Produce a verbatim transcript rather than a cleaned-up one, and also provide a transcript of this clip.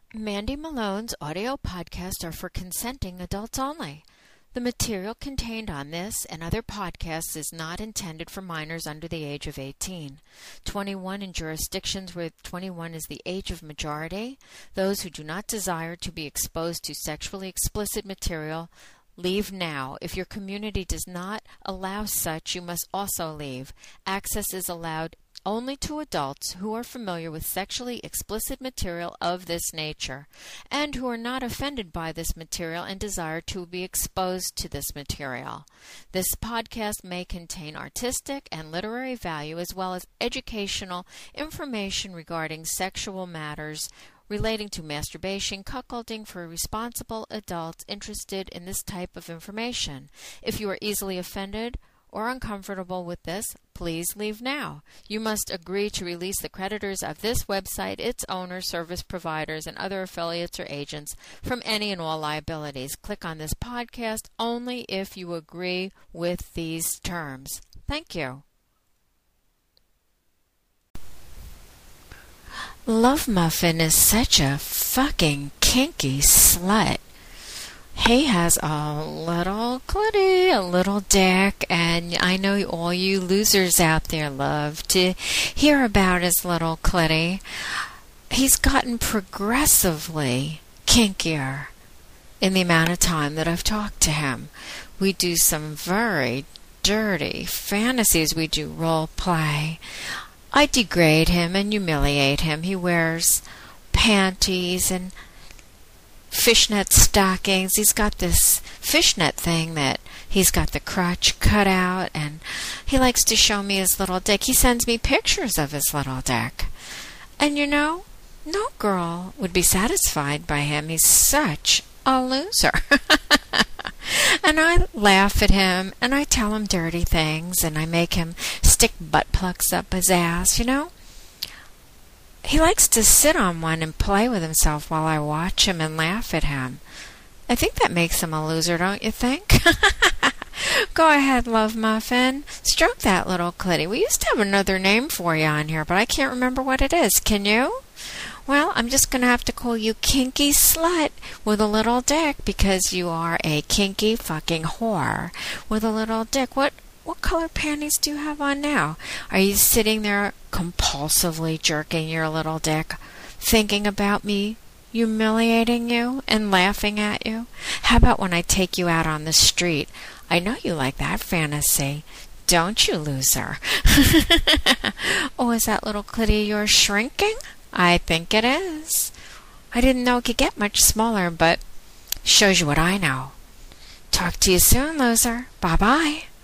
Mandy Malone's audio podcasts are for consenting adults only. The material contained on this and other podcasts is not intended for minors under the age of eighteen. twenty-one in jurisdictions where twenty-one is the age of majority. Those who do not desire to be exposed to sexually explicit material, leave now. If your community does not allow such, you must also leave. Access is allowed only to adults who are familiar with sexually explicit material of this nature and who are not offended by this material and desire to be exposed to this material. This podcast may contain artistic and literary value as well as educational information regarding sexual matters relating to masturbation, cuckolding for responsible adults interested in this type of information. If you are easily offended or uncomfortable with this, please leave now. You must agree to release the creditors of this website, its owners, service providers, and other affiliates or agents from any and all liabilities. Click on this podcast only if you agree with these terms. Thank you. Love Muffin is such a fucking kinky slut. He has a little clitty, a little dick, and I know all you losers out there love to hear about his little clitty. He's gotten progressively kinkier in the amount of time that I've talked to him. We do some very dirty fantasies. We do role play. I degrade him and humiliate him. He wears panties and fishnet stockings. He's got this fishnet thing that he's got the crotch cut out, and he likes to show me his little dick. He sends me pictures of his little dick. And you know, no girl would be satisfied by him. He's such a loser. And I laugh at him, and I tell him dirty things, and I make him stick butt plugs up his ass, you know? He likes to sit on one and play with himself while I watch him and laugh at him. I think that makes him a loser, don't you think? Go ahead, Love Muffin. Stroke that little clitty. We used to have another name for you on here, but I can't remember what it is. Can you? Well, I'm just going to have to call you Kinky Slut with a little dick because you are a kinky fucking whore with a little dick. What What color panties do you have on now? Are you sitting there compulsively jerking your little dick, thinking about me, humiliating you, and laughing at you? How about when I take you out on the street? I know you like that fantasy. Don't you, loser? Oh, is that little clitty of yours shrinking? I think it is. I didn't know it could get much smaller, but shows you what I know. Talk to you soon, loser. Bye-bye.